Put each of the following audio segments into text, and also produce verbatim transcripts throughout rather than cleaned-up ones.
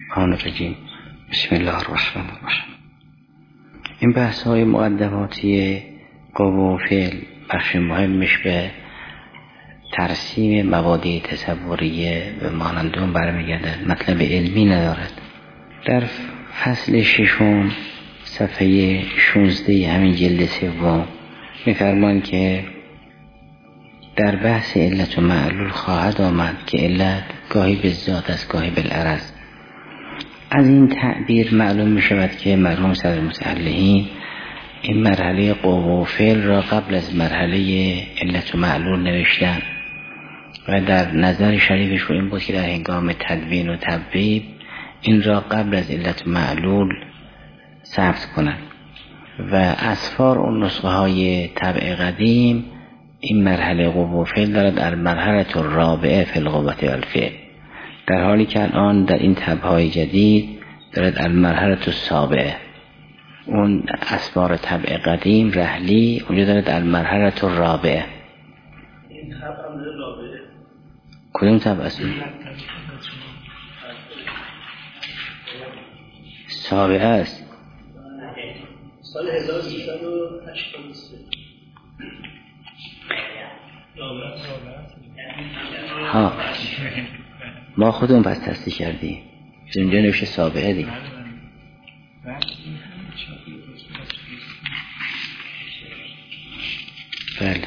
الرحمن الرحیم. بسم الله الرحمن الرحیم. این بحث های مقدماتی قوه و فعل بخش مهمش به ترسیم مبادی تصوریه به مانند اون برمیگردد، مطلب علمی ندارد. در فصل ششم صفحه شانزده همین جلد سوم می‌فرمایند که در بحث علت و معلول خواهد آمد که علت گاهی به ذات است گاهی بالعرض. از این تعبیر معلوم می شود که مرحوم صدر مصلحین این مرحله قوه و فعل را قبل از مرحله علت و معلول نوشتن و در نظر شریفش این بود که در هنگام تدوین و تبویب این را قبل از علت و معلول ثبت کنند و اسفار اون نسخه های طبع قدیم این مرحله قوه و فعل دارد در مرحله الرابعه فی القوة والفعل، در حالی که الان در این طبعهای جدید دارد المرحله السابعه. اون اسفار طبع قدیم رحلی اونجا دارد المرحله الرابعه. این طبع هم رابعه کدوم طبع است؟ سابعه است. سال هزار و سیصد و هشتاد و سه. ها ما خودمون پس تصدیق کردیم اونجا نوشته سابعه دی. بله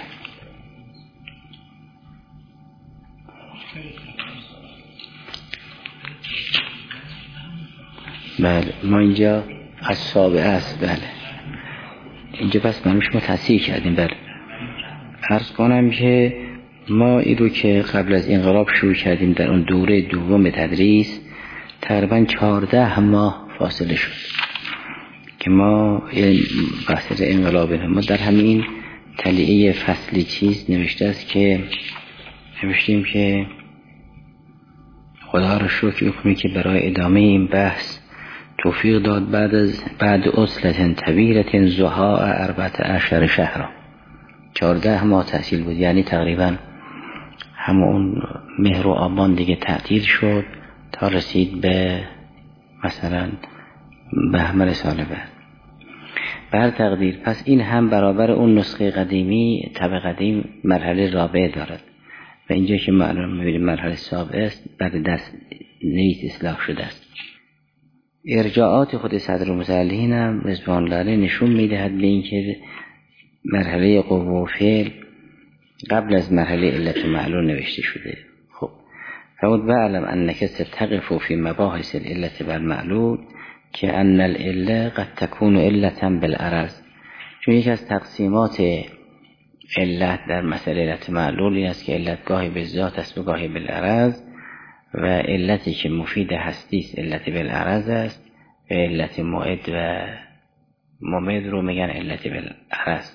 بله ما اینجا از سابعه است. بله اینجا پس منوش ما تصدیق کردیم. بله عرض کنم که ما این رو که قبل از انقلاب شروع کردیم در اون دوره دوم تدریس تقریبا چهارده ماه فاصله شد که ما بحث انقلاب ما در همین تلیعه فصلی چیز نوشته است که نوشتیم که خدا را شکر میکنیم که برای ادامه این بحث توفیق داد بعد از بعد اصلت طویلت زها اربعة عشر شهر، چهارده ماه تحصیل بود، یعنی تقریبا همون مهر و آبان دیگه تعطیل شد تا رسید به مثلا بهمن سال بعد. بر تقدیر پس این هم برابر اون نسخه قدیمی طبع قدیم مرحله رابعه دارد و اینجا که معلوم می‌بینیم مرحله سابعه است بعد دست نیز اصلاح شده است. ارجاعات خود صدر مصلحین هم رضوان الله علیه نشون میدهد به این که مرحله قوه و فعل قبل از مرحله علت و معلول نوشته شده. خب فقط بعلم انک ستقف فی مباحث العلت والمعلول که ان العله قد تكون علتا بالعرض، چون یکی از تقسیمات علت در مسئله علت معلول این است که علت گاهی به ذات است و گاهی بالعرض و علتی که مفید هستی است علت بالعرض است و علت معد و ممد رو میگن علت بالعرض.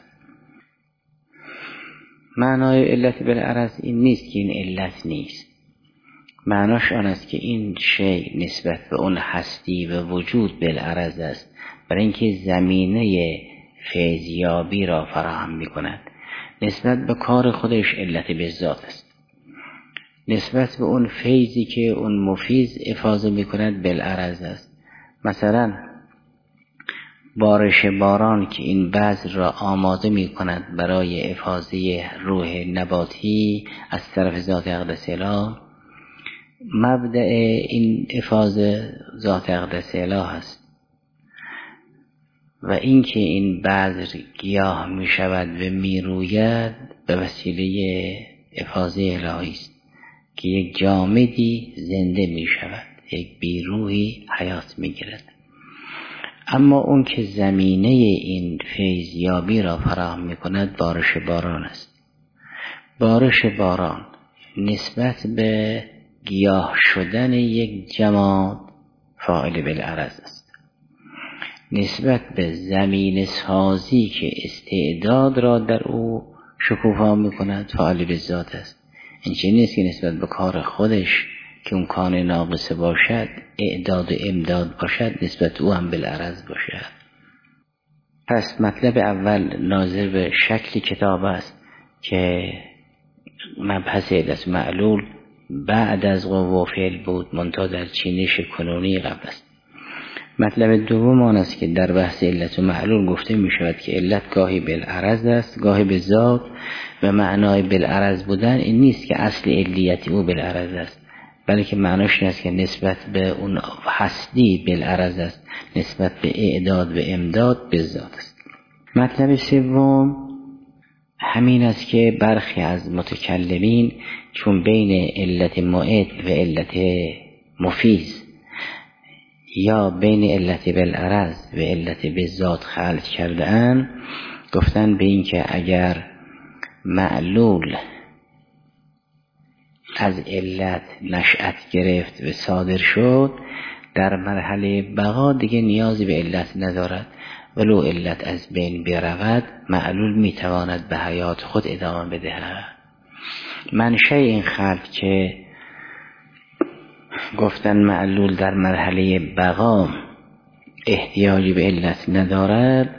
معنای علت بالعرض این نیست که این علت نیست، معناش آن است که این شی نسبت به اون هستی و وجود بالعرض است برای اینکه زمینه فیضیابی را فراهم می کند. نسبت به کار خودش علت به ذات است، نسبت به اون فیضی که اون مفیض افاضه می کند بالعرض است. مثلا بارش باران که این بذر را آماده می کند برای افاضه روح نباتی از طرف ذات اقدس اله، مبدأ این افاضه ذات اقدس اله است و اینکه این بذر گیاه می شود و می روید به وسیله افاضه الهی است که یک جامدی زنده می شود، یک بیروحی حیات می گیرد. اما اون که زمینه این فیضیابی را فراهم می کند بارش باران است. بارش باران نسبت به گیاه شدن یک جماد فاعل بالعرض است، نسبت به زمین سازی که استعداد را در او شکوفا می کند فاعل بالذات است. این چه نیست که نسبت به کار خودش که اون کان ناقصه باشد اعداد و امداد باشد نسبت او هم بالعرض باشد. پس مطلب اول ناظر به شکل کتاب است که مبحث علت معلول بعد از قوه و فعل بود منتها در چینش کنونی قبل است. مطلب دوم آن است که در بحث علت و معلول گفته می شود که علت گاهی بالعرض است گاهی به ذات، و معنای بالعرض بودن این نیست که اصل علیت او بالعرض است، بلکه معناش این است که نسبت به اون هستی بالعرض است، نسبت به اعداد و امداد به ذات است. مطلب سوم همین است که برخی از متکلمین چون بین علت معد و علت مفیز یا بین علت بالعرض و علت بالذات خلط کرده اند، گفتن به این که اگر معلول از علت نشأت گرفت و صادر شد، در مرحله بقا دیگه نیازی به علت ندارد، ولو علت از بین برود معلول میتواند به حیات خود ادامه بدهد. منشأ این خلط که گفتن معلول در مرحله بقا احتیاجی به علت ندارد،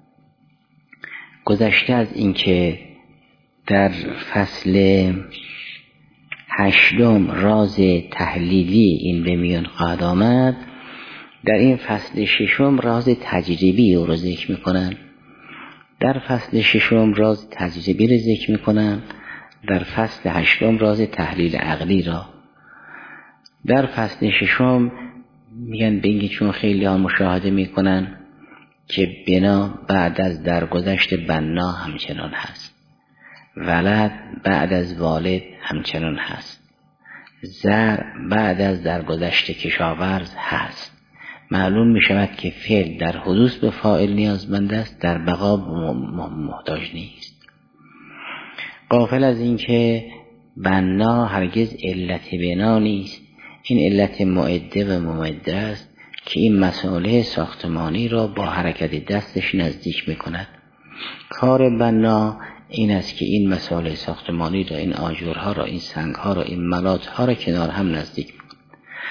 گذشته از این که در فصل هشتم راز تحلیلی این به میان خواهد آمد، در این فصل ششم راز تجربی او را ذکر میکنن، در فصل ششم راز تجربی را ذکر میکنن، در فصل هشتم راز تحلیل عقلی را. در فصل ششم میگن به اینکه چون خیلی ها مشاهده میکنن که بنا بعد از درگذشت بنا همچنان هست، ولد بعد از والد همچنان هست، زر بعد از درگذشت کشاورز هست. معلوم می شود که فعل در حدوث به فاعل نیازمند است، در بقا محتاج نیست. غافل از این که بنا هرگز علت بنا نیست، این علت معده و ممده است که این مساله ساختمانی را با حرکت دستش نزدیک می کند. کار بنا این است که این مساله ساختمانی را، این آجرها را، این سنگها را، این ملاتها را کنار هم نزدیک می کند.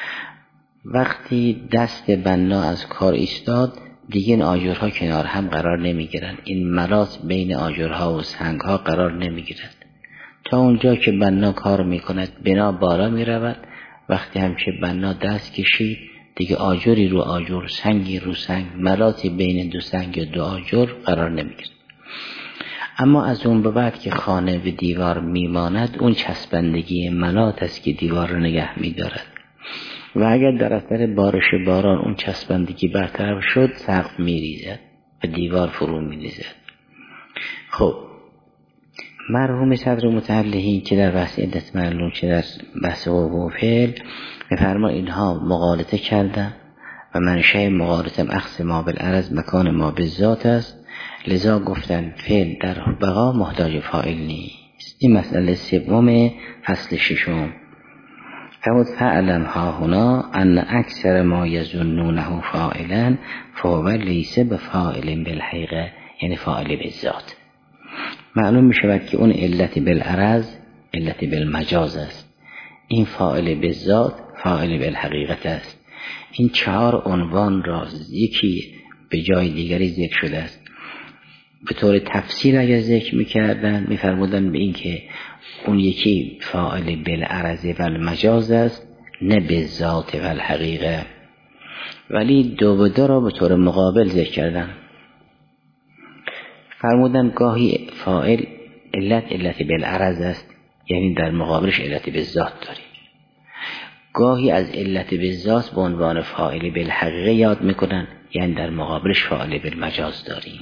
وقتی دست بنا از کار ایستاد دیگه این آجرها کنار هم قرار نمی گیرند، این ملات بین آجرها و سنگها قرار نمی گیرد. تا اونجا که بنا کار می کند بنا بالا می رود. وقتی هم که بنا دست کشید دیگه آجری رو آجر، سنگی رو سنگ، ملاتی بین دو سنگ و دو آجر قرار نمی گیرد. اما از اون به بعد که خانه و دیوار میماند، اون چسبندگی ملات است که دیوار رو نگه می دارد، و اگر در اثر بارش باران اون چسبندگی برطرف شد سقف می ریزد و دیوار فرو می ریزد. خب مرحوم صدر متعلقین که در بحث علت معلول چه در بحث قوه و فعل می‌فرما اینها مغالطه کردن و منشأ مغالطه اخذ ما بالعرض مکان ما بالذات است، لذا گفتن فعل در بقا محتاج فاعل نیست. این مسئله سوم فصل ششم. فرمود فعلم ها هنا ان اکثر ما یظنونه فاعلا فهو لیس بفاعل بالحقیقه، یعنی فاعل بالذات. معلوم می شود که اون علت بالعرض علت بالمجاز است، این فاعل بالذات فاعل بالحقیقت است. این چهار عنوان را یکی به جای دیگری ذکر شده است. به طور تفسیر اگر ذکر می کردن می فرمودن به این که اون یکی فاعل بالعرض و المجاز است، نه بالذات و الحقیقه، ولی دو به دو را به طور مقابل ذکر کردن. فرمودن گاهی فاعل علت علت بالعرض است، یعنی در مقابلش علت بالذات داریم. گاهی از علت بالذات به عنوان فاعل بالحقیقه یاد میکنن، یعنی در مقابلش فاعل بالمجاز داریم.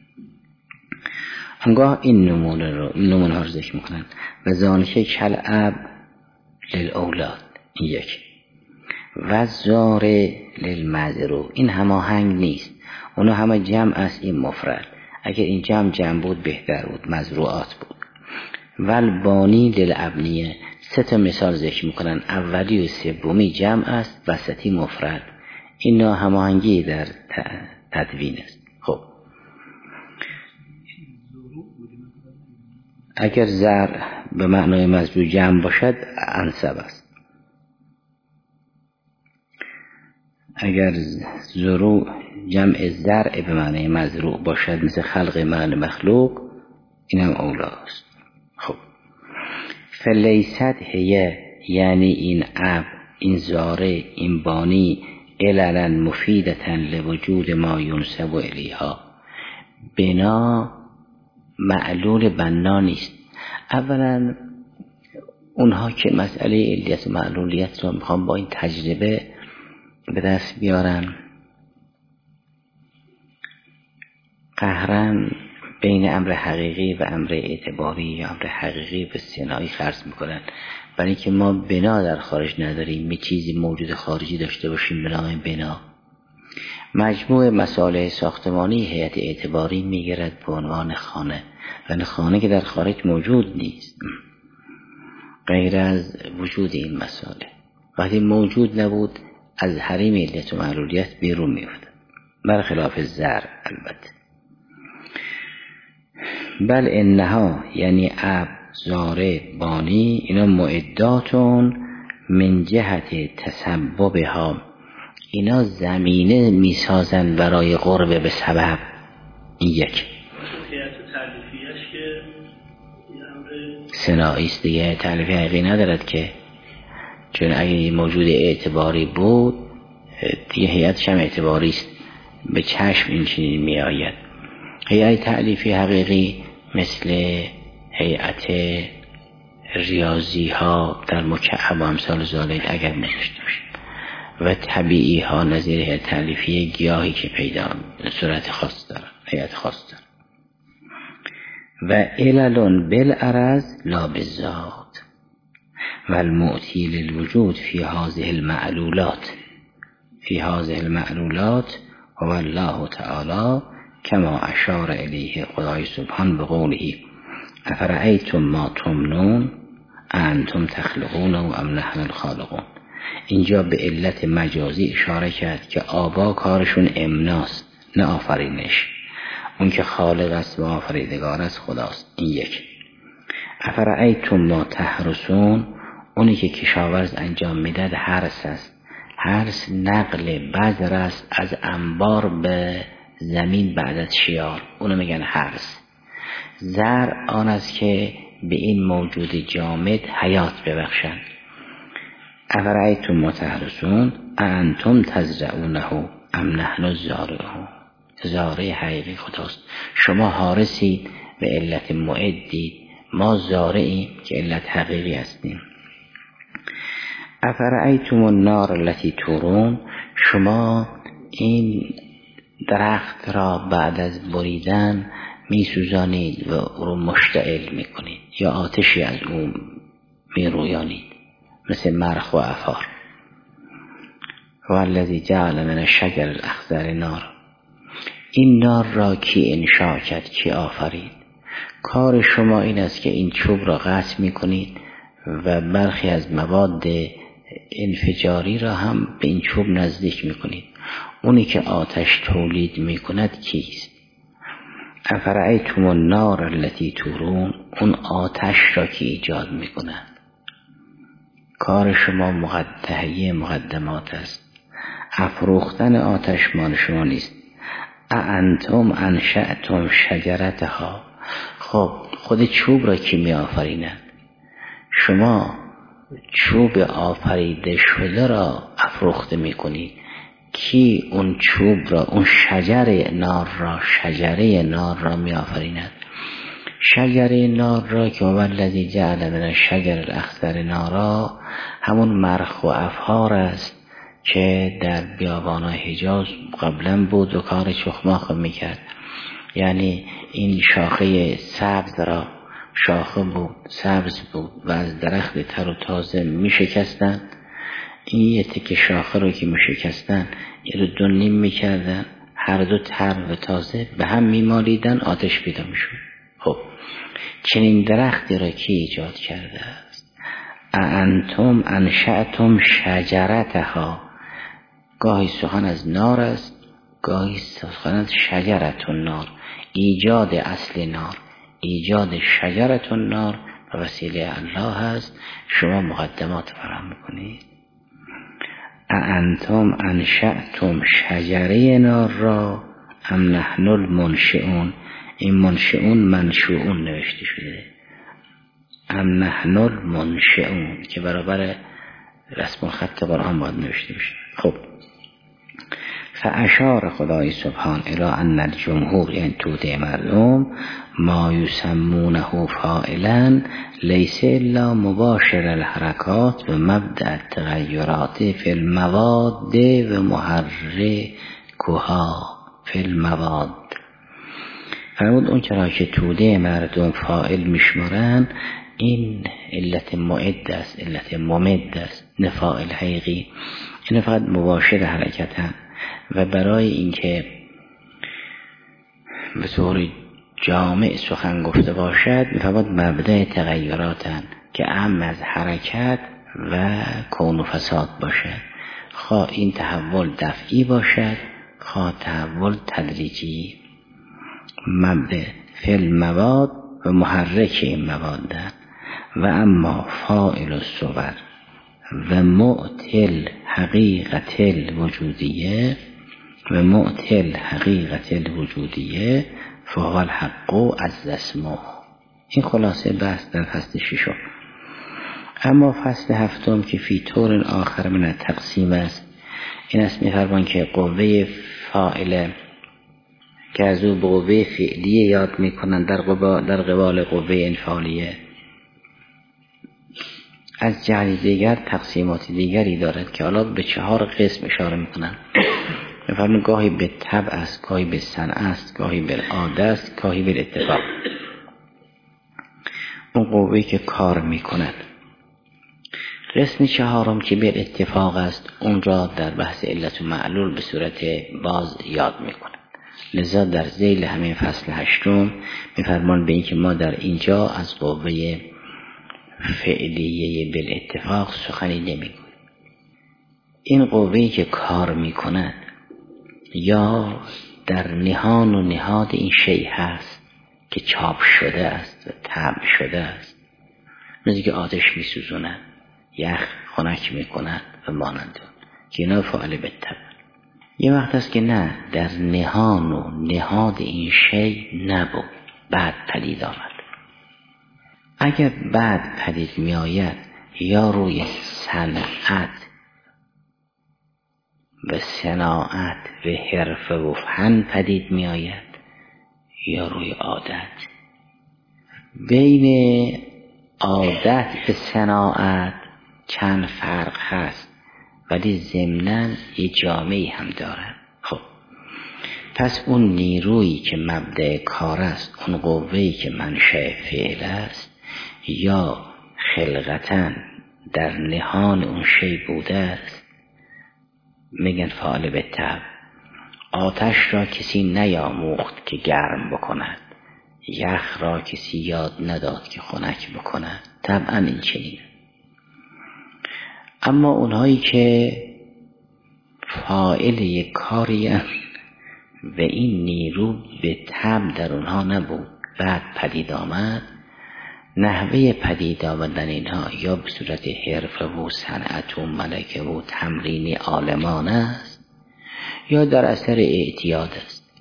انگاه این نمونه رو این نمونه ها رو ذکر میکنن و زانکه کل اب للاولاد این یک و زار للمزرو، این هماهنگ نیست، اونو همه جمع است، این مفرد. اگر این جمع جمع بود بهتر بود، مزروعات بود. والبانی للابنیه، سه تا مثال ذکر میکنن، اولی و سومی جمع است، وسطی مفرد. این ناهماهنگی در تدوین است. خب اگر زر به معنای مزروع جمع باشد انسب است، اگر زروع جمع زرع به معنای مزروع باشد مثل خلق معنی مخلوق، این هم اولاست. خب فلیست هیه یعنی این اب، این زاره، این بانی عللا مفیدتا لوجود ما ینسب الیها، بنا معلول بنا نیست. اولا اونها که مسئله علیت و معلولیت رو میخوام با این تجربه به دست بیارن، قهرن بین امر حقیقی و امر اعتباری یا امر حقیقی و استثنایی فرض میکنن، برای اینکه ما بنا در خارج نداریم، یه چیزی موجود خارجی داشته باشیم به نام بنا. مجموع مسائل ساختمانی هیئت اعتباری میگیرد به عنوان خانه، و خانه که در خارج موجود نیست غیر از وجود این مسائل. وقتی موجود نبود از حریم علت و معلولیت بیرون میفته، برخلاف زر البته. بل انها یعنی اب، زاره، بانی، اینا معداتون من جهت تسببها، اینا زمینه میسازن برای قرب به سبب. این یک صناعیست دیگه، تعلیفی حقیقی ندارد که، چون اگه موجود اعتباری بود دیگه هیئتش هم اعتباری است، به چشم این چنین می آید. هیئت تعلیفی حقیقی مثل هیئت ریاضی ها در مکعب و امثال ذالک اگر نداشته باشیم، و طبیعی ها نظیر هیئت تعلیفی گیاهی که پیدا صورت خاص دارن، هیئت خاص دارن. و علل بالعرض لا بالذات و المعطی للوجود فی هذه المعلولات، فی هذه المعلولات و الله تعالی کما اشار الیه خدای سبحان به قوله افرأیتم ما تمنون انتم تخلقون و ام نحن الخالقون. اینجا به علت مجازی اشاره کرد که آبا کارشون امناست نه آفرینش، اون که خالق است و آفریدگار است خداست. این یک. افرأیتم ما تحرسون، اونی که کشاورز انجام میداد حرس است. حرس نقل بذر است از انبار به زمین بعد از شیار، اونو میگن حرس. زر آن است که به این موجود جامد حیات ببخشند. افرأیتم ما تحرسون انتم تزرعونه ام نحن الزارعون، زارع حقیقی خداست. شما حارسید به علت معدید، ما زارعیم که علت حقیقی هستیم. افرأیتم النار التي تورون، شما این درخت را بعد از بریدن می سوزانید و او رو مشتعل می کنید یا آتشی از او می رویانید مثل مرخ و عفار. و الذی جعل من الشجر الاخضر نار، این نار را کی انشاء کرد، کی آفرید؟ کار شما این است که این چوب را قطع می کنید و برخی از مواد انفجاری را هم به این چوب نزدیک می کنید. اونی که آتش تولید می کند کیست؟ افرأیتم النار التي تورون، اون آتش را که ایجاد می کند. کار شما مقدمه مقدمات است، افروختن آتش مال شما نیست. اانتم انشأتم شجرتها، خب خود چوب را کی می آفریند؟ شما چوب آفریده شده را افروخته می کنید. کی اون چوب را، اون شجر نار را، شجره نار را می آفریند؟ شجره نار را که هو الذی جعل من الشجر الاخضر نارا، همون مرخ و افهار است که در بیابان‌های حجاز قبلا بود و کار چخماخ میکرد. یعنی این شاخه سبز را، شاخه بود سبز بود و از درخت تر و تازه میشکستن، این یه تکه شاخه رو که میشکستن یه رو دو نیم میکردن، هر دو تر و تازه به هم میمالیدن، آتش پیدا میشد. خب چنین درختی را کی ایجاد کرده است؟ انتم انشأتم شجرتها، گاهی سخن از نار است، گاهی سخن از شجرت النار، ایجاد اصل نار، ایجاد شجرت النار و وسیله الله هست. شما مقدمات فراهم میکنید. انتم انشأتم شجره نار را ام نحن المنشئون، این منشئون منشؤون نوشته شده، ام نحن المنشئون که برابر رسم الخط قرآن باید نوشته بشه. خب فاشار خدای سبحان الی ان الجمهور، یعنی توده مردم، ما یسمونه فاعلا لیس الا مباشر الحرکات و مبدأ التغیرات فی المواد و محرکها فی المواد. فرمود اون چرا که توده مردم فاعل میشمارن، این علت معد است، علت ممد است، نه فاعل حقیقی. این فقط مباشر حرکتن و برای اینکه به طور جامع سخن گفته باشد میفرماد مبدأ تغییراتن که اهم از حرکت و کون و فساد باشد، خواه این تحول دفعی باشد خواه تحول تدریجی. مبدأ فی المواد و محرک این مواد و اما فاعل الصور و معطل حقیقت الوجودیه و معطل حقیقت الوجودیه فهو الحق از اسمه. این خلاصه بحث در فصل ششم. اما فصل هفتم که فی طور آخر من تقسیم است، این است می‌فرمان که قوه فاعله که از او قوه فعلیه یاد میکنن در قبال در قبال قوه انفعالیه، از جهت دیگر تقسیمات دیگری دارد که حالا به چهار قسم اشاره میکنن. می‌فرمایند گاهی به طبع است، گاهی به صنعه است، گاهی به عاده است، گاهی به اتفاق. اون قوه‌ای که کار میکند. قسم چهارم که به اتفاق است، اون را در بحث علت و معلول به صورت باز یاد میکنند. لذا در ذیل همین فصل هشتم می‌فرمایند به این که ما در اینجا از قوه فعلیه بالاتفاق سخنی نمیگوییم. این قوه‌ای که کار میکند یا در نهان و نهاد این شیء هست که چاپ شده است و طبع شده است، مثل که آتش میسوزاند، یخ خنک میکند و مانند اون که اینا فاعل بالطبع. یه وقت است که نه، در نهان و نهاد این شیء نبود، بعد پدید آمد. اگر بعد پدید می آید یا روی صنعت و صناعت و حرفه و فن پدید می آید یا روی عادت. بین عادت و صناعت چند فرق هست ولی ضمناً یه جامعی هم دارن. خب پس اون نیرویی که مبدأ کار است، اون قوه‌ای که منشأ فعل است یا خلقتاً در نهان اون شی بوده است، میگن فاعل بالطبع. آتش را کسی نیاموخت که گرم بکند، یخ را کسی یاد نداد که خنک بکند. طبعاً این چنین. اما اونهایی که فاعل یک کاری و این نیرو به طبع در اونها نبود، بعد پدید آمد، نحوه پدید آمدن اینها یا به صورت حرفه و صنعت و ملکه و تمرین عالمانه است یا در اثر اعتیاد است.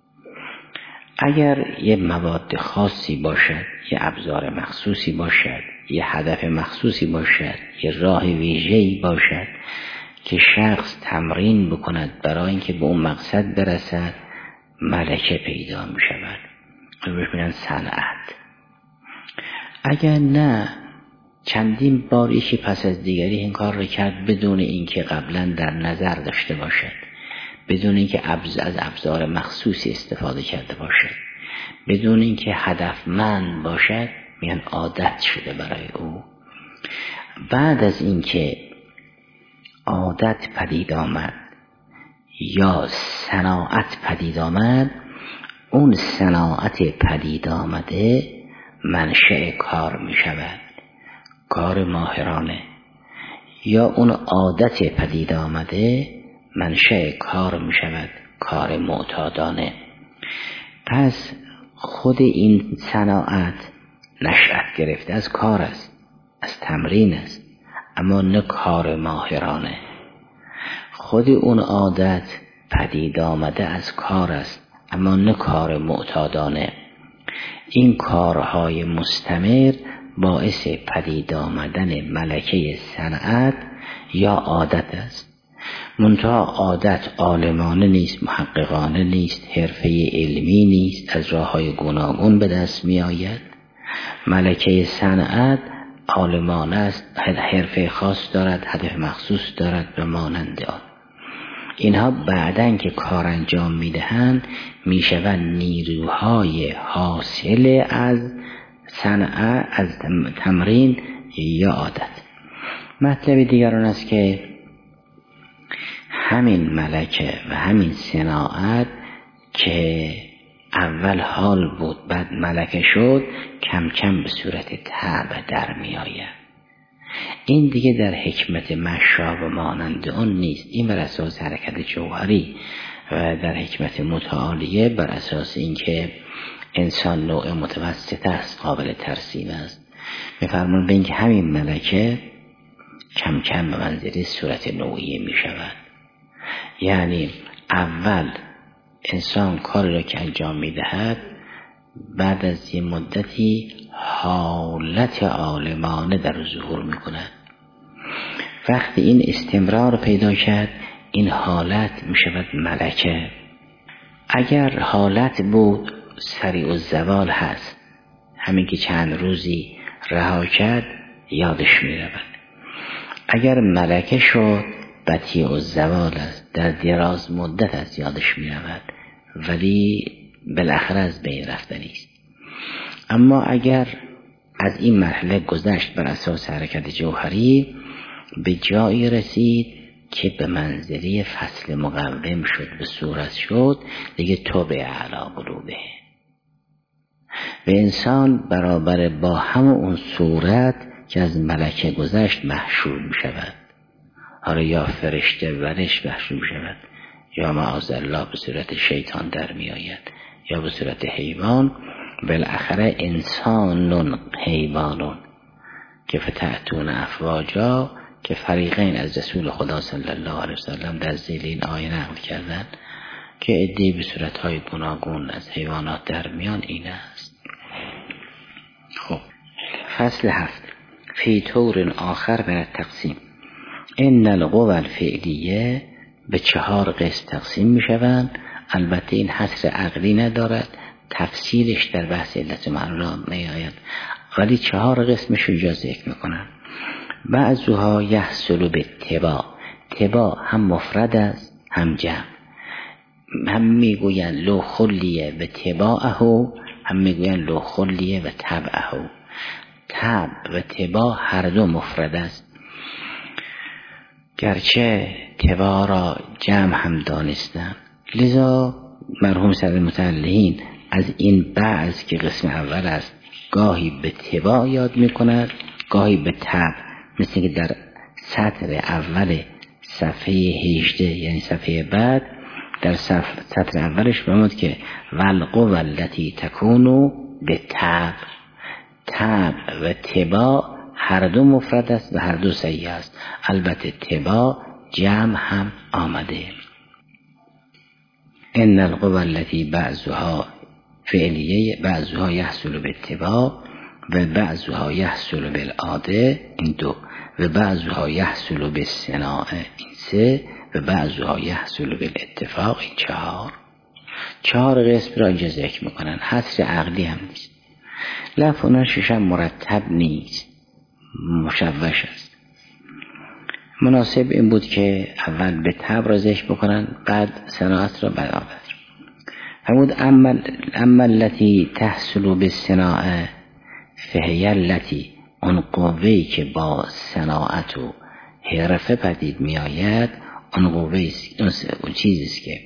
اگر یه مواد خاصی باشد، یه ابزار مخصوصی باشد، یه هدف مخصوصی باشد، یه راه ویژه‌ای باشد که شخص تمرین بکند برای اینکه به اون مقصد برسد، ملکه پیدا می شود، بهش میگن صنعت. اگر نه، چندین بار یکی پس از دیگری این کار رو کرد بدون اینکه قبلا در نظر داشته باشد، بدون اینکه از ابزار مخصوصی استفاده کرده باشد، بدون اینکه هدفمند باشد، میگن عادت شده برای او. بعد از اینکه عادت پدید آمد یا صناعت پدید آمد، اون صناعت پدید آمده منشأ کار می شود، کار ماهرانه. یا اون عادت پدید آمده منشأ کار می شود، کار معتادانه. پس خود این صناعت نشأت گرفته از کار است، از تمرین است، اما نه کار ماهرانه. خود اون عادت پدید آمده از کار است، اما نه کار معتادانه. این کارهای مستمر باعث پدید آمدن ملکه صنعت یا عادت است. منتها عادت عالمانه نیست، محققانه نیست، حرفه علمی نیست، از راه‌های گوناگون به دست می آید. ملکه صنعت عالمانه است، حرفه خاص دارد، هدف مخصوص دارد و مانند آن. اینها بعدن که کار انجام میدهند میشوند نیروهای حاصل از صنعت، از تمرین یا عادت. مطلب دیگر آن است که همین ملکه و همین صناعت که اول حال بود بعد ملکه شد، کم کم به صورت طبع در می آید. این دیگه در حکمت مشاب و مانند آن نیست. این بر اساس حرکت جوهری و در حکمت متعالیه، بر اساس اینکه انسان نوع متوسط است، قابل ترسیم است. می‌فرمایند به اینکه همین ملکه کم کم به منزله صورت نوعی می شود. یعنی اول انسان کاری را که انجام می دهد، بعد از یه مدتی حالت عالمانه در ظهور می کند. وقتی این استمرار پیدا کرد، این حالت می شود ملکه. اگر حالت بود سریع الزوال هست، همین که چند روزی رها کرد یادش می رود. اگر ملکه شد بطیء الزوال است، در دراز مدت از یادش می رود ولی بالاخره از بین رفتنی است. اما اگر از این مرحله گذشت بر اساس حرکت جوهری، به جایی رسید که به منزله فصل مقوم شد، به صورت شد، دیگه توبه اعلی قلوبه و انسان برابر با همه اون صورت که از ملکه گذشت محشور می شود. حالا یا فرشته ورش محشور می شود، یا معاذالله به صورت شیطان در می آید، یا به صورت حیوان. بالاخره انسان حیوانون که فتحتون افواجا، که فریقین از رسول خدا صلی الله علیه وسلم در ذیل این آیه نقل کردن که عده‌ای به صورتهای گوناگون از حیوانات در میان. این است. خب فصل هفت، فی طور آخر من التقسیم. ان القوى الفعلیه به چهار قسم تقسیم می شوند. البته این حصر عقلی ندارد، تفصیلش در بحث علت معنا می آید، ولی چهار قسمش رو جا ذکر می کنند. بعضها یحصل به تبا، تبا هم مفرد است هم جمع. هم می گویند لو خلیه به تباعه، هم می گویند لو خلیه و تبعه. تبع و تبا هر دو مفرد است، گرچه تبا را جمع هم دانستم. لذا مرحوم صدر متعلهین از این بعض که قسم اول است گاهی به تبا یاد می کند، گاهی به تبع. مثل که در سطر اول صفحه هجده یعنی صفحه بعد، در سطر اولش فرمود که والقوى التي تكون به تبع. تبع و تبا هر دو مفرد است و هر دو صحیح است. البته تبا جمع هم آمده. ان القوى التي بعضها فعلیه بعضها یحصل بالتبا و بعضها یحصل بالعاده، این دو، و بعضها یحصل بالصناعه، این سه، و بعضها یحصل بالاتفاق، این چهار. چهار قسم را اینجا ذکر میکنن، حصر عقلی هم نیست. لفظ ششم مرتب نیست، مشوش است. مناسب این بود که اول به تبع را ذکر بکنن، بعد صناعت را، بعد عادت را. فرمود اما اما التي تحصل بالصناعه فهی التي، اون قوهی که با صناعت و حرفه پدید می آید، اون قوهی اون چیزیست که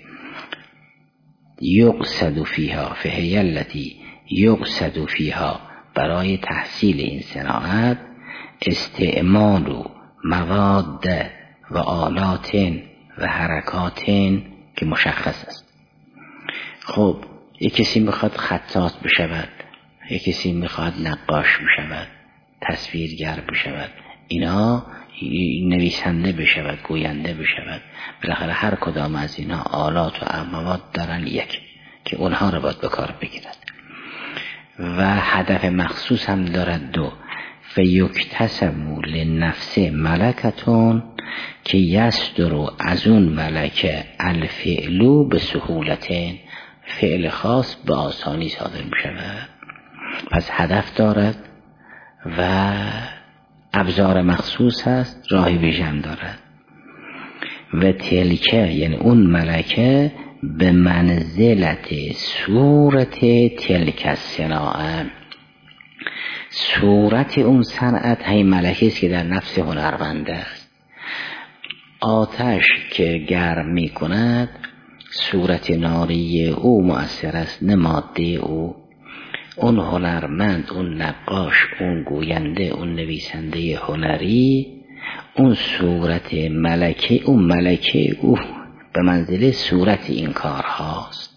یقصد فیها، فهی التي یقصد فیها، برای تحصیل این صناعت استعمال و مواد و آلات و حرکات که مشخص است. خب یک کسی میخواد خطاط بشود، یک کسی میخواد نقاش بشود، تصویرگر بشود، اینا نویسنده بشود، گوینده بشود. بالاخره هر کدام از اینا آلات و مواد دارن یک که اونها رو باید به کار بگیرد و هدف مخصوص هم دارد دو. فیکتسب للنفس ملکتون که یصدر از اون ملکه الفعل به سهولتین، فعل خاص به آسانی صادر می شود. پس هدف دارد و ابزار مخصوص هست، راهی ویژن دارد. و تلکه یعنی اون ملکه به منزلت صورت تلک الصناعه، صورت اون صنعت همین ملکه است که در نفس هنرمند است. آتش که گرم می کند صورت ناری او مؤثر است، نه ماده او. اون هنرمند، اون نقاش، اون گوینده، اون نویسنده هنری، اون صورت ملکه، اون ملکه او به منزله صورت این کار هاست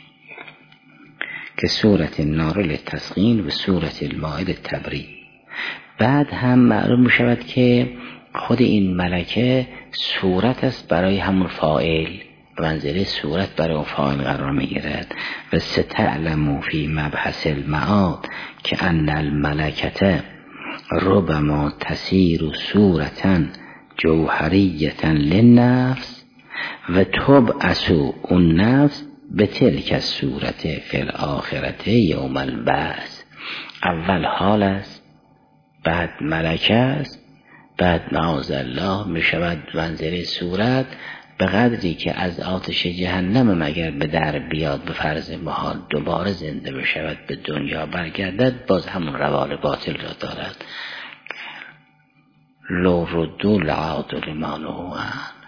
که صورت نار للتسخین و صورت الماء للتبرید. بعد هم معلوم می شود که خود این ملکه صورت است برای همون فاعل، به منزله صورت برای اون فاعل قرار می گیرد. و ستعلمو فی مبحث المعاد که ان الملکته ربما تسیر صورتا جوهریتا للنفس و تبعث اون نفس به تلک الصورت فی الاخرت یوم البعث. اول حال است، بعد ملکه است، بعد معاذ الله می شود منزل صورت، به قدری که از آتش جهنم مگر به در بیاد به فرض محال دوباره زنده بشود، به دنیا برگردد، باز همون روال باطل را دارد. لو ردوا لعادوا لما نهوا عنه.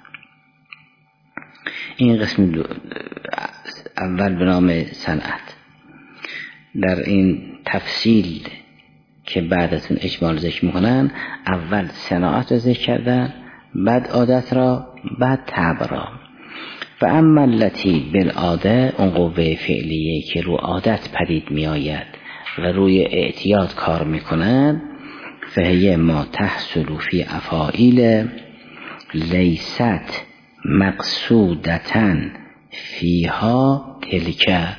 این قسم اول به نام صنعت. در این تفصیل که بعدتون اجمال ذکر میکنن، اول صناعت را ذکر کردن، بعد عادت را، بعد طبع را. و اما التی بالعاده، اون قوه فعلیه که رو عادت پدید می آید و روی اعتیاد کار می کند، فهیه ما تحصل فی افاعیل لیست مقصودتن فیها تلکه.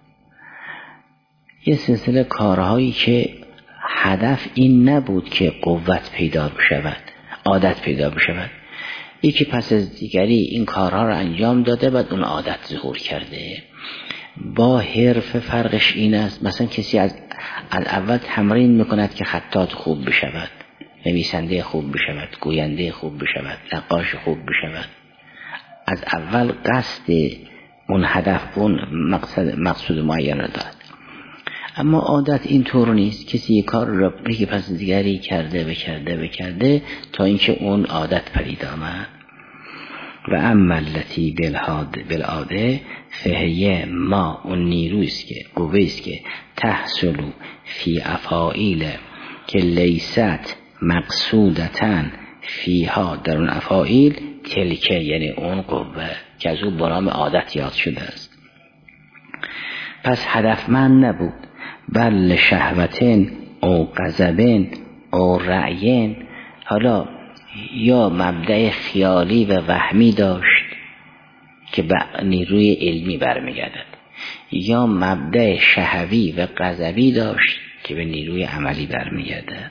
یه سلسله کارهایی که هدف این نبود که قوت پیدا بشود، عادت پیدا بشود. یکی پس از دیگری این کارها رو انجام داده، بعد اون عادت ظهور کرده. با حرف فرقش این است، مثلا کسی از, از اول تمرین میکند که خطاط خوب بشود، نویسنده خوب بشود، گوینده خوب بشود، نقاش خوب بشود. از اول قصد اون هدف، اون مقصد مقصود معین رو داد. اما عادت این طور نیست، کسی یک کار را بگی پس دیگری کرده بکرده بکرده تا اینکه اون عادت پدید آمد. و اما التی بالعاده فهیه ما، اون نیرویست که قویست که تحصل فی افاعیل که لیست مقصودتن فیها، در اون افاعیل تلکه یعنی اون قوه که از اون برام عادت یاد شده است. پس هدفمند نبود، بل شهوتن او غضبن او رأین. حالا یا مبدأ خیالی و وهمی داشت که به نیروی علمی برمیگردد، یا مبدأ شهوی و غضبی داشت که به نیروی عملی برمیگردد.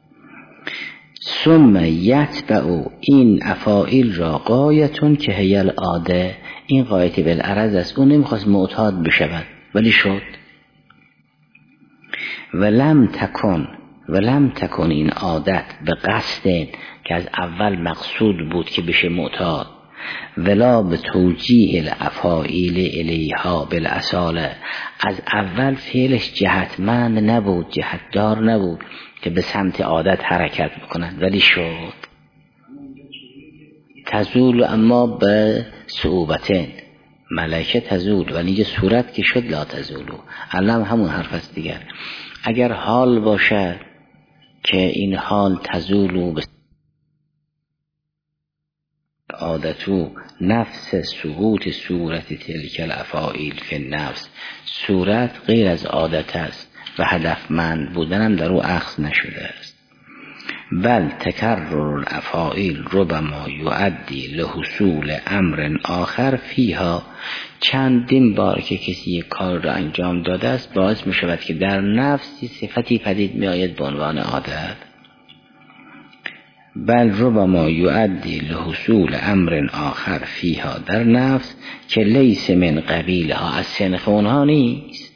ثم یتبع این افاعیل را غایتون که هی العاده، این غایت بالعرض است، اون نمیخواست معتاد بشود ولی شد. ولم تکن ولم تکن این عادت به قصد که از اول مقصود بود که بشه معتاد، ولا به توجیه الافاعیل الیها بالاصاله، از اول فعلش جهتمند نبود، جهتدار نبود که به سمت عادت حرکت بکنند ولی شد. تزول اما به صعوبتین، ملکه تزول ولی اینجا صورت که شد لا تزولو. علم همون حرف است دیگر. اگر حال باشد که این حال تزولو به عادتو نفس سقوط صورت تلک الافاعیل فی النفس، صورت غیر از عادت است و هدفمند بودنم در او اخذ نشده است. بل تکرر الافاعیل ربما یؤدی لحصول امر آخر فیها، چندین بار که کسی یک کار را انجام داده است باعث می شود که در نفسی صفتی پدید می آید به عنوان عادت. بل ربما یؤدی لحصول امر آخر فیها در نفس که لیس من قبیلها، از سنخ اونها نیست.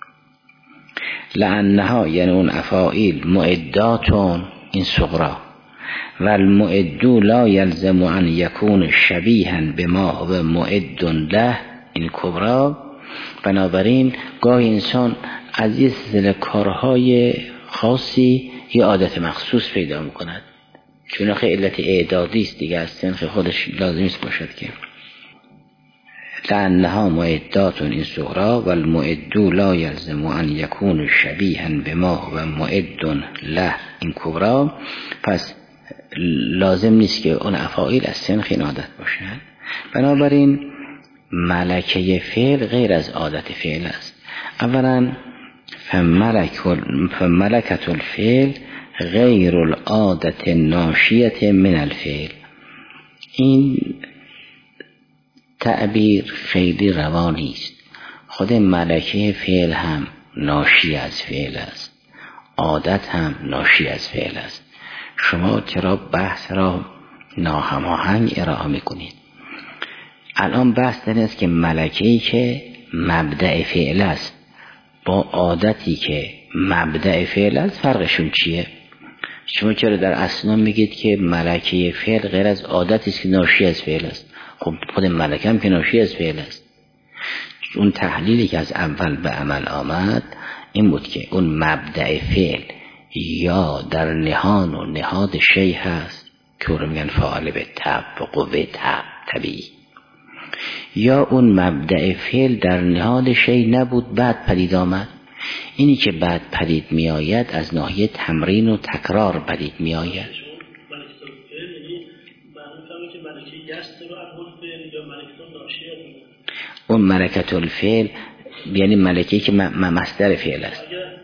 لانها یعنی اون افاعیل معداتون، این صغرا، و المعدو لا یلزم ان یکون شبیها بما هو معد له، این کبرا. بنابراین گاهی انسان از یه سلسله کارهای خاصی یه عادت مخصوص پیدا میکند، چون خیلی علت اعدادی است دیگه، از سنخ خودش لازم است باشد که لانها معدات این صغرا و المعدو لا یلزم ان یکون شبیها بما هو معد له، این کبرا. پس لازم نیست که اون افاعیل از سنخ این عادت باشند. بنابراین ملکه فعل غیر از عادت فعل است. اولا فملکت الفعل غیر العادت ناشیت من الفعل، این تعبیر خیلی روانی است. خود ملکه فعل هم ناشی از فعل است، عادت هم ناشی از فعل است. شما چرا بحث را ناهماهنگ ارائه میکنید؟ الان بحث در این است که ملکه‌ای که مبدأ فعل است با عادتی که مبدأ فعل است فرقشون چیه؟ شما چرا در اسنا میگید که ملکه فعل غیر از عادتی است که ناشی از فعل است؟ خب خود ملکه هم که ناشی از فعل است. اون تحلیلی که از اول به عمل آمد این بود که اون مبدأ فعل یا در نهان و نهاد شی هست که رو میگن فاعل به تب و قوه تب طبیعی، یا اون مبدأ فعل در نهاد شی نبود بعد پدید آمد. اینی که بعد پدید می آید از ناحیه تمرین و تکرار پدید می آید. اون ملکت الفعل یعنی ملکه‌ای که مصدر فعل است.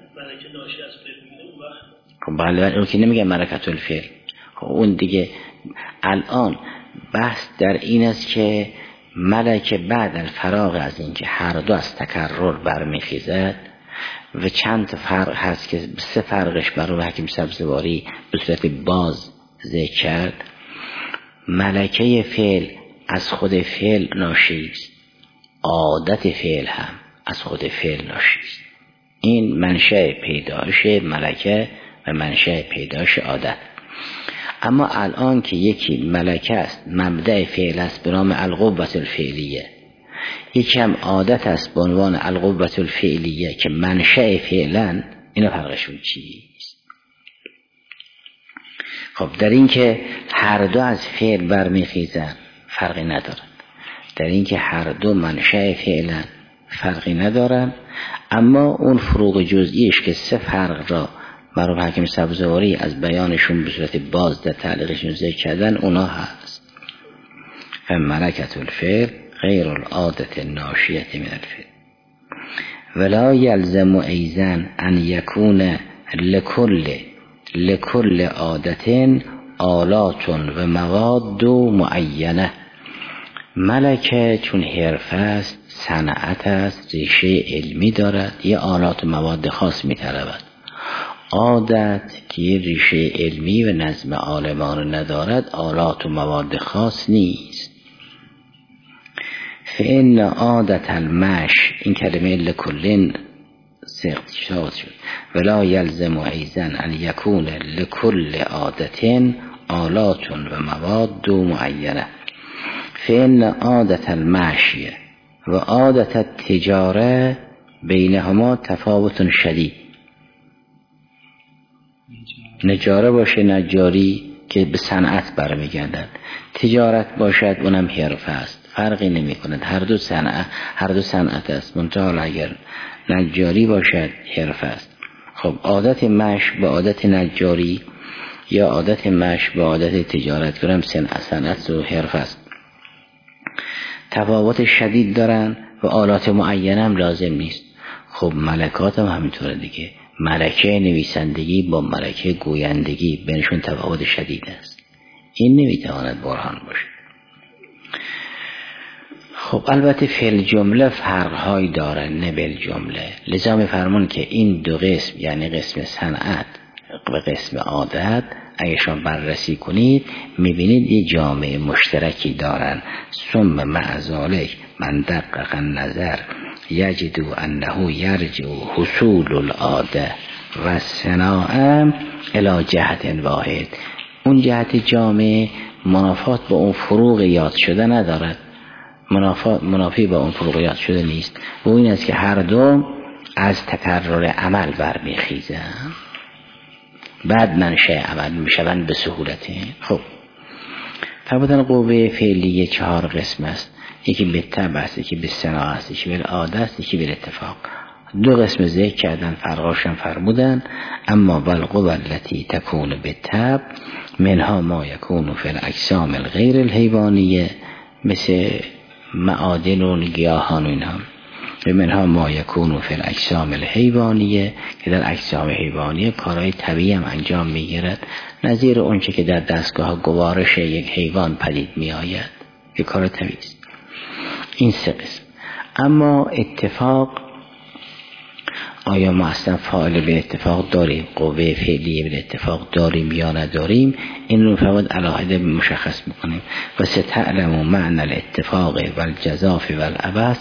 خب بله اون که نمیگه ملکت الفعل. خب اون دیگه الان بحث در این است که ملکه بعد الفراغ از این که هر دو از تکرر برمیخیزد و چند فرق هست که سه فرقش برای حکیم سبزواری به صورت باز ذکر کرد. ملکه فعل از خود فعل ناشی است، عادت فعل هم از خود فعل ناشی است. این منشأ پیدایش ملکه و منشأ پیدایش عادت. اما الان که یکی ملکه است مبدأ فعل است به نام القوة الفعلیه، یکی هم عادت است به عنوان القوة الفعلیه که منشأ فعلن، اینا فرقشون چیست؟ خب در این که هر دو از فعل برمیخیزن فرقی ندارن، در این که هر دو منشأ فعلن فرقی ندارن. اما اون فروق جزئیش که سه فرق را مرحوم حکیم سبزواری از بیانشون به صورت باز در تعلیقشون ذکر کردن اونا هست. فملکت الفعل غیر العادت ناشیت من الفعل ولا یلزم ایزن ان یکون لکل لکل عادت آلات و مواد معینه. ملکه چون حرفه است، صنعت است، ریشه علمی دارد، یه آلات و مواد خاص می‌طلبد. عادت که یه ریشه علمی و نظم عالمان ندارد، آلات و مواد خاص نیست. فإن عادت المش، این کلمه لکلن سقط شد، ولا یلزم ایزن ان یکون لکل عادت آلات و مواد معینه. فإن عادت المشی و عادت التجاره بینهما تفاوت شدید. نجاره باشه نجاری که به صنعت برمیگردد، تجارت باشد اونم حرفه است، فرقی نمی کند، هر دو صنعت هر دو صنعت است. منتها اگر نجاری باشد حرفه است. خب عادت مش به عادت نجاری یا عادت مش به عادت تجارت کنم صنعت و حرفه است، تفاوت شدید دارن و آلات معینه هم لازم نیست. خب ملکات هم همینطوره دیگه، ملکه نویسندگی با ملکه گویندگی بینشون تفاوت شدید است، این نمیتواند برهان باشه. خب البته فعل جمله فرق‌هایی داره نه بل جمله، لذا می‌فرمون که این دو قسم یعنی قسم صنعت و قسم عادت اگه شما بررسی کنید میبینید یه جامعه مشترکی دارن. ثم مع ذلک من دقق النظر یجدو انه یرجع حصول العاده و صناعه الی جهت واحد. اون جهت جامعه منافات با اون فروغ یاد شده ندارد، منافی با اون فروغ یاد شده نیست. و این است که هر دو از تکرر عمل برمیخیزند، بعد منشأ عمل میشوند به سهولته. خب فرمودن قوه فعلیه چهار قسم است، یکی به طبع است، یکی به صناعه است، یکی به عاده است، یکی به اتفاق. دو قسم ذکر کردن، فرقاشون فرمودن. اما بالقوه التي تكون بالطبع منها ما يكون في الاجسام الغیر الحیوانیه مثل معادن و گیاهان و اینها، و منها ما یکون فی الاجسام الحیوانیه که در اجسام حیوانیه کارهای طبیعی هم انجام میگیرد، نظیر اونچه که در دستگاه گوارش یک حیوان پدید میآید که کار طبیعی است. این سه قسم. اما اتفاق، آیا ما اصلا فاعل به اتفاق داریم، قوه فعلیه به اتفاق داریم یا نداریم، این رو فرمود علاهده مشخص میکنیم. و ستعلم معنی الاتفاق و الجزاف و العبث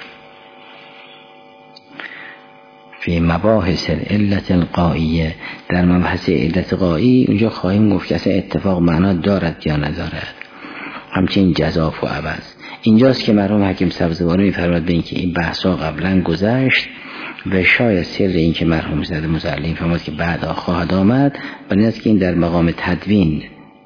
فی مباحث العلت القائیه. در مبحث علت قایی اونجا خواهیم گفت که اصلا اتفاق معنا دارد یا ندارد، همچنین جزاف و عبث. اینجاست که مرحوم حکیم سبزواری میفرماید به اینکه این بحثا قبلا گذشت و شاید سر این که مرحوم زاده مزعلی فرمود که بعدا خواهد آمد، بنابراین است که این در مقام تدوین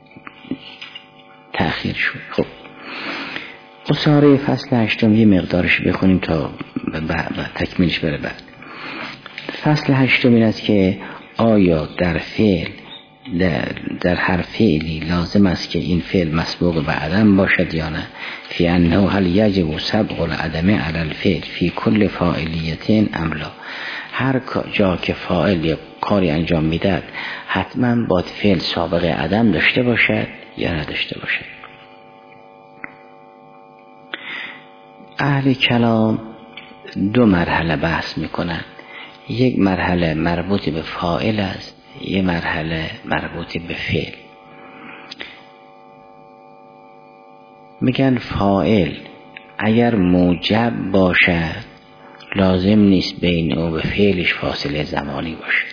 تأخیر شد. خب قصاره فصل هشتم یه مقدارش بخونیم تا تکمیلش بره. بعد فصل هشتم این است که آیا در فعل در, در هر فعلی لازم است که این فعل مسبوق به عدم باشد یا نه؟ فی انه هل یجب سبق العدم علی الفعل فی کل فاعلیتین ام لا؟ هر جا که فاعل یک کاری انجام میدهد حتما باید فعل سابق عدم داشته باشد یا نداشته باشد؟ اهل کلام دو مرحله بحث میکنند. یک مرحله مربوط به فاعل است، یک مرحله مربوط به فعل. میگن فاعل اگر موجب باشد لازم نیست بین او و فعلش فاصله زمانی باشد،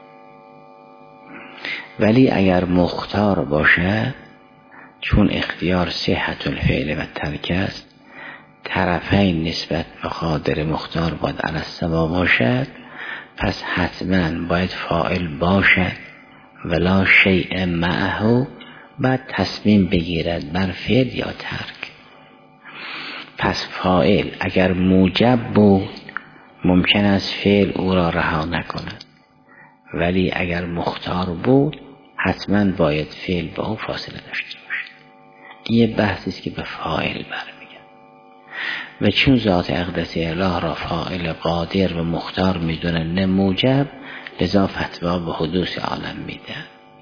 ولی اگر مختار باشد، چون اختیار صحت الفعل و ترک است، طرفین نسبت به قادر مختار باید علی السوا باشد، پس حتما باید فاعل باشد ولا شیء معه، بعد تصمیم بگیرد بر فعل یا ترک. پس فاعل اگر موجب بود ممکن است فعل او را رها نکند، ولی اگر مختار بود حتما باید فعل با او فاصله داشته باشد. این یه بحثی است که به فاعل برمیگرده. و چون ذات اقدس اله را فاعل قادر و مختار میدونه نه موجب، لذا فتوا به حدوث عالم میده.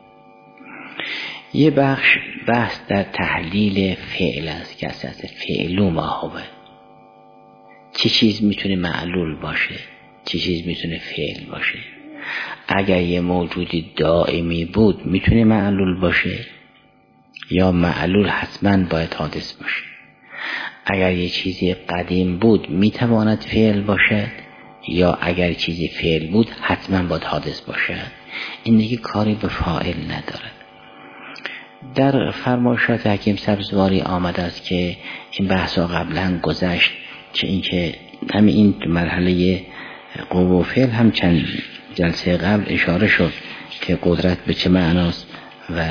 یه بخش بحث در تحلیل فعل است که اساس فعلو ما هوه، چه چیز میتونه معلول باشه، چه چیز میتونه فعل باشه. اگر یه موجودی دائمی بود میتونه معلول باشه، یا معلول حتما باید حادث باشه. اگر یه چیزی قدیم بود میتواند فعل باشد، یا اگر چیزی فعل بود حتما باید حادث باشد. این دیگه کاری به فاعل ندارد. در فرمایشات حکیم سبزواری آمده است که این بحثا قبلا گذشت، که اینکه همین این مرحله قوه و فعل هم چند جلسه قبل اشاره شد که قدرت به چه معناست، و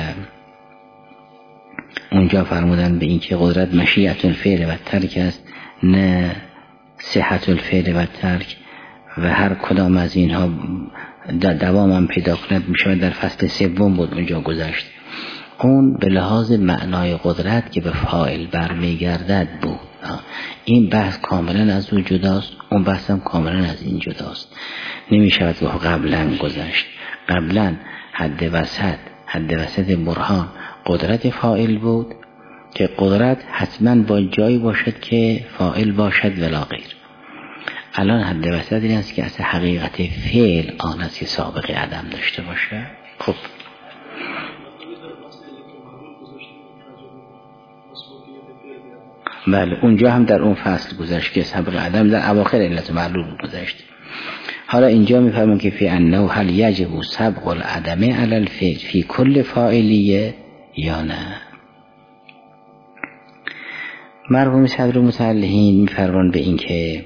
اونجا فرمودن به اینکه قدرت مشیت الفعل و ترک است نه صحت الفعل و ترک، و هر کدام از اینها دوام هم پیدا کند میشه. در فصل سوم بود اونجا گذشت. اون به لحاظ معنای قدرت که به فاعل برمیگردد بود. این بحث کاملا از اون جداست، اون بحث هم کاملا از این جداست. نمیشود که قبلا گذشت. قبلا حد وسط حد وسط برهان قدرت فاعل بود که قدرت حتما با جایی باشد که فاعل باشد ولا غیر. الان حد وسط این است که اصلا حقیقت فعل آن است که سابق عدم داشته باشه. خب بله اونجا هم در اون فصل گذشت که سبق عدم در اواخر علت معلول گذشت. حالا اینجا میفهمون که فی انه هل یجب سبق العدم علی الفعل فی کل فاعلیه یا نه. مرحوم صدر مصلحین میفرمان به این که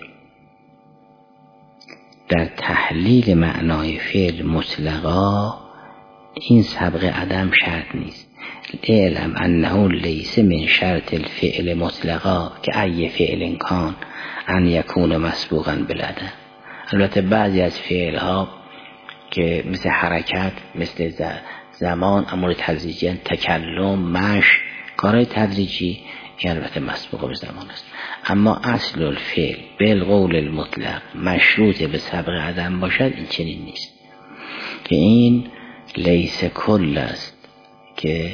در تحلیل معنای فعل مطلقا این سبق عدم شرط نیست. اعلم انه لیس من شرط الفعل مطلقا که ای فعل کان ان یکون مسبوقا بالعدم. البته بعضی از فعل ها که مثل حرکت، مثل زمان، امور تدریجی، تکلم، مشی، کارهای تدریجی، این البته مسبوق به زمان است. اما اصل الفعل بالقول المطلق مشروط به سبق عدم باشد این چنین نیست که این لیس کل است که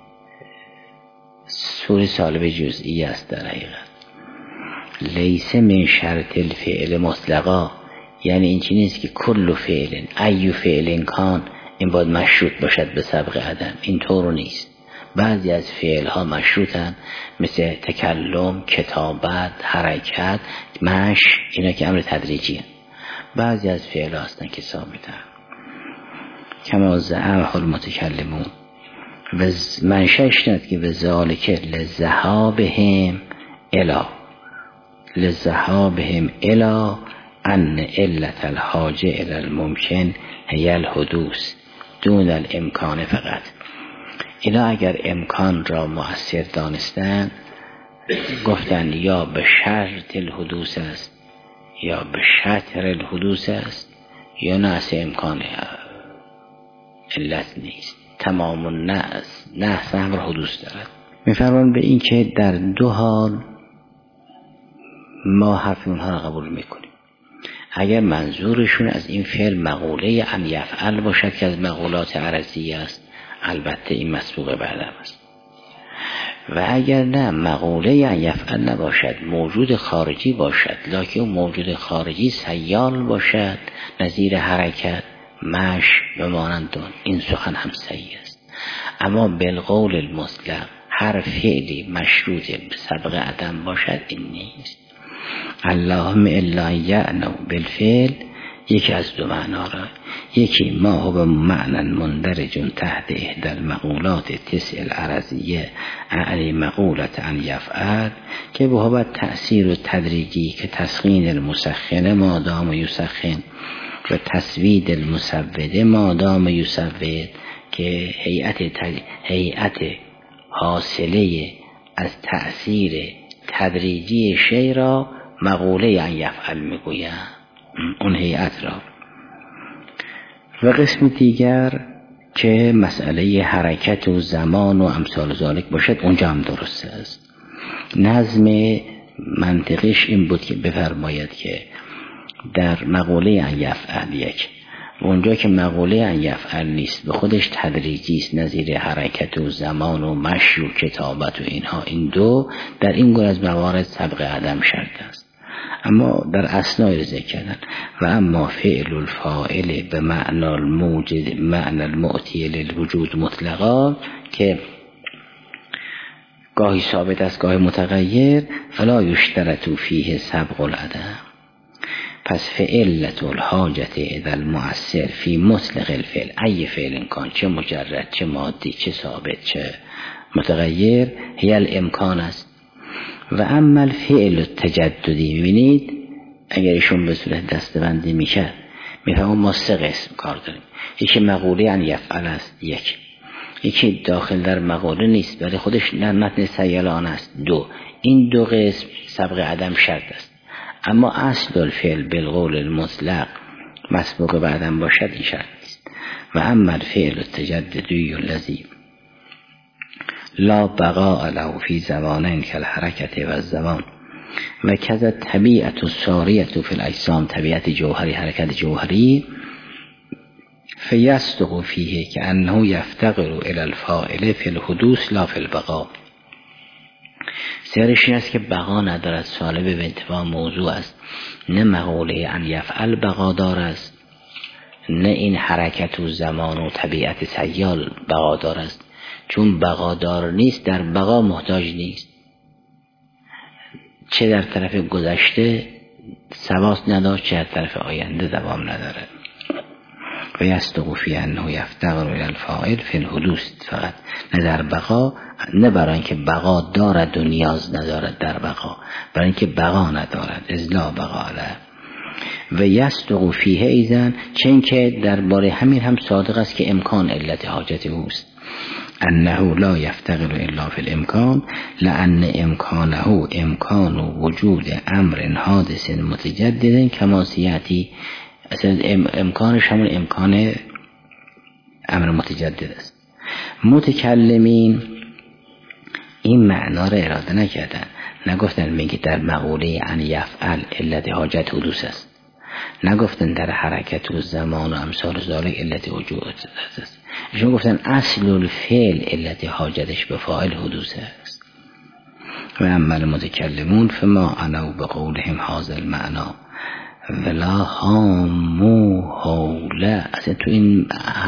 سوری سالب جزئی است. در حقیقت لیس من شرط الفعل مطلقا یعنی این چی نیست که کل فعل ای فعل کان این باید مشروط باشد به سبق عدم، این طور نیست. بعضی از فعل ها مشروطن مثل تکلم، کتابت، حرکت، مشی، اینا که امر تدریجی هست. بعضی از فعل ها هستن که ثابتن کما زعمه المتکلمون و منشأش ند که به ذالک لذهابهم الا لذهابهم الا ان علت الحاجه الى الممکن هی الحدوث دون الامکان فقط. اینا اگر امکان را مؤثر دانستن گفتن یا به شرط الحدوث است یا به شطر الحدوث است یا نه اصلا امکان علت نیست، تمام الناس نه امر حدوث دارد. میفرمان به این که در دو حال ما حرف اونها را قبول میکنیم. اگر منظورشون از این فعل مقوله ان یفعل باشد که از مقولات عرضی است البته این مسبوق به عدم است، و اگر نه مقوله ان یفعل نباشد موجود خارجی باشد لکن اون موجود خارجی سیال باشد نظیر حرکت، مش و مانند این سخن هم صحیح است. اما بالقول المطلق هر فعلی مشروط به سبق عدم باشد این نیست. اللهم الا یعنو بالفعل یکی از دو معنا را، یکی ما هو به معنی مندرج تحت احدى المقولات تسع العرضیه اعلی مقولت ان یفعل که به هو تأثیر و تدریجی که تسخین المسخن ما دام یسخن و تسوید المسود ما دام یسود که هیئت تج... هیئت حاصله از تأثیر تدریجی شی را مقوله ان یفعل میگوید اون هیئت را. و قسم دیگر که مسئله حرکت و زمان و امثال ذالک باشد اونجا هم درسته است. نظم منطقش این بود که بفرماید که در مقوله ان یفعل یک اونجا که مقوله ان یفعل نیست به خودش تدریجی است نظیر حرکت و زمان و مشی و کتابت و اینها، این دو در این گونه از موارد سبق عدم شرط است. اما در اسنای ذکر کردن و اما فعل الفاعل به معنی الموجد معنی المعطی للوجود مطلقا که گاهی ثابت است گاهی متغیر فلا یشترط فیه سبق العدم. پس فعلت الحاجت اذا المؤثر فی مطلق الفعل ای فعل کان چه مجرد چه مادی چه ثابت چه متغیر هی الامکان است. و اما الفعل التجددی ببینید اگر ایشون به صورت دستبندی میشه میفهمم ما سه قسم کار داریم. یکی مقوله ان یفعل است، یک یکی داخل در مقوله نیست ولی خودش در متن سیلان است، دو این دو قسم سبق عدم شرط است. اما اصل الفعل بالقول المطلق مسبوق به عدم باشد این شرط نیست. و اما الفعل التجددی الذی لا بقاء له فی زمانین کالحرکت و الزمان و کذا طبیعت الساریه فی الاجسام طبیعت جوهری حرکت جوهری فیصدق فیه که انه یفتقر الی الفاعل فی الحدوث لا فی البقاء. سیارش این است که بقا ندارد، سالب به انتفاع موضوع است، نه مقوله ان یفعل بقا دار است نه این حرکت و زمان و طبیعت سیال بقا دار است. چون بقا دار نیست در بقا محتاج نیست. چه در طرف گذشته ثبات نداشت، چه در طرف آینده دوام نداره. و یصدق فی انه یفتقر الی الفاعل فی الحدوث، فقط نه در بقا، نه برای اینکه بقا دارد و نیاز ندارد در بقا، برای اینکه بقا ندارد ازلا بقا له. و یصدق فیه ایزن، چون که درباره همین هم صادق است که امکان علت حاجت اوست. انه لا یفتقر الا فی الامکان لان امکانه امکان وجود امر حادث متجدد کما سیاتی. اصلا امکانش همون امکان امر متجدد است. متکلمین این معنا را اراده نکردن، نگفتن میگه در مقوله ان یفعل علت حاجت حدوث است، نگفتن در حرکت و زمان و امثال ذالک علت وجود است. ایشون گفتن اصل الفعل علت حاجتش به فاعل حدوث است. و اما المتکلمون فما عنوا بقولهم هذا المعنى ولا هامو حوله، اصلا تو این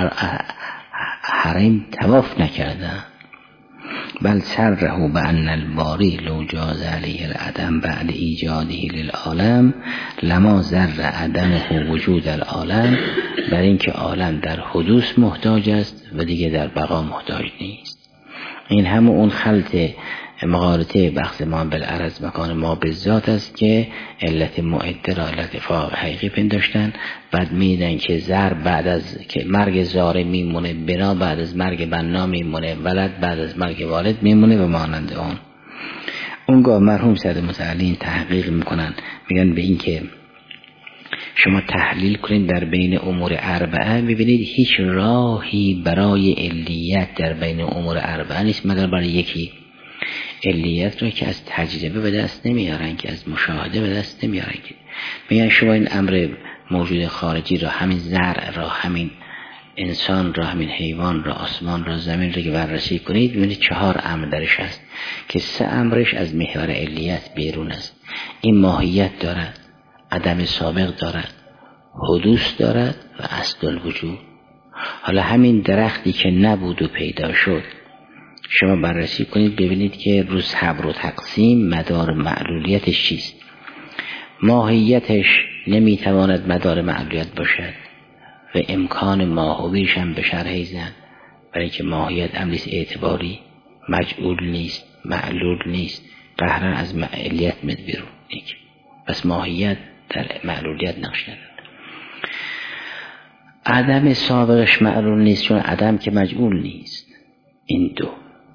حریم طواف نکردن. بل سره بأن الباری لو جاز علیه العدم بعد ایجاده للعالم لما ذر عدمه وجود العالم، بر اینکه عالم در حدوث محتاج است و دیگه در بقا محتاج نیست. این همون اون خلط مغالطه بحث ما بالعرض مکان ما بالذات است که علت معده را علت فاق حقیقی پنداشتن، بعد میدن که زر بعد از که مرگ زاره میمونه، بنا بعد از مرگ بنا میمونه، ولد بعد از مرگ والد میمونه و مانند اون. اونگاه مرحوم سید متعلین تحقیق میکنن، میگن به این که شما تحلیل کنید در بین امور اربعه، ببینید هیچ راهی برای علیت در بین امور اربعه نیست مگر برای یکی. علیت رو که از تجربه به دست نمیارن، که از مشاهده به دست نمیارن. که میگن شما این امر موجود خارجی را، همین زرع را، همین انسان را، همین حیوان را، آسمان را، زمین را که بررسی کنید، ببینید چهار امر درش هست که سه امرش از محور علیت بیرون است. این ماهیت دارد، عدم سابق دارد، حدوث دارد و اصل الوجود. حالا همین درختی که نبود و پیدا شد، شما بررسی کنید ببینید که روز صبر و تقسیم مدار معلولیتش چیست. ماهیتش نمیتواند مدار معلولیت باشد و امکان ماهویش هم به شرح زن، برای که ماهیت امریس اعتباری مجعول نیست، معلول نیست، قهرن از معلولیت مد بیرون نیک. پس ماهیت در معلولیت نقش ندارد. عدم سابقش معلول نیست، چون عدم که مجعول نیست. این دو.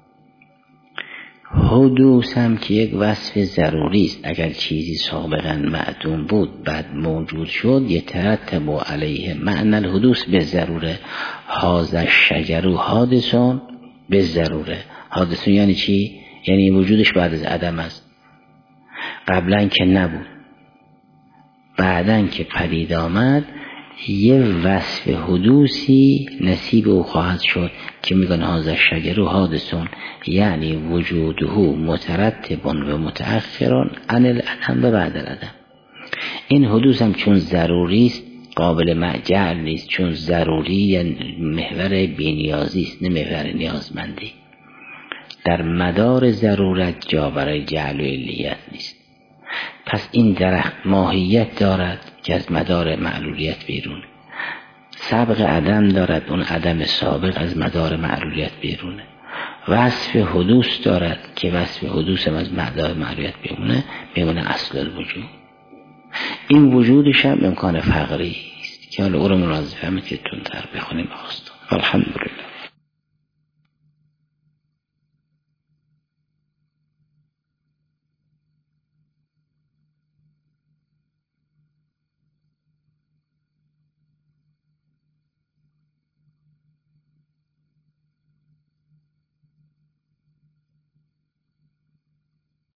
حدوث هم که یک وصف ضروری است، اگر چیزی سابقا معدوم بود بعد موجود شد یترتب علیه معنی الحدوث به ضروره. هذا الشجر حادثون به ضروره. حادثون یعنی چی؟ یعنی وجودش بعد از عدم است، قبلا که نبود، بعدن که پدید آمد یه وصف حدوثی نصیب او خواهد شد که میگن هذا الشجر حادثون، یعنی وجوده مترتب و متأخر عن العدم و بعد العدم. این حدوث هم چون ضروری است قابل معجل نیست، چون ضروری یعنی محور بی‌نیازی است، نه محور نیازمندی. در مدار ضرورت جا برای جعل و علیت نیست. پس این درخت ماهیت دارد که از مدار معلولیت بیرونه، سابق عدم دارد، اون عدم سابق از مدار معلولیت بیرونه، وصف حدوث دارد که وصف حدوث هم از مدار معلولیت بیرونه، بیمونه اصل الوجود. این وجودش هم امکان فقری است که حالا او رو مناظفه همه که تونتر بخونیم آستان. الحمدلله.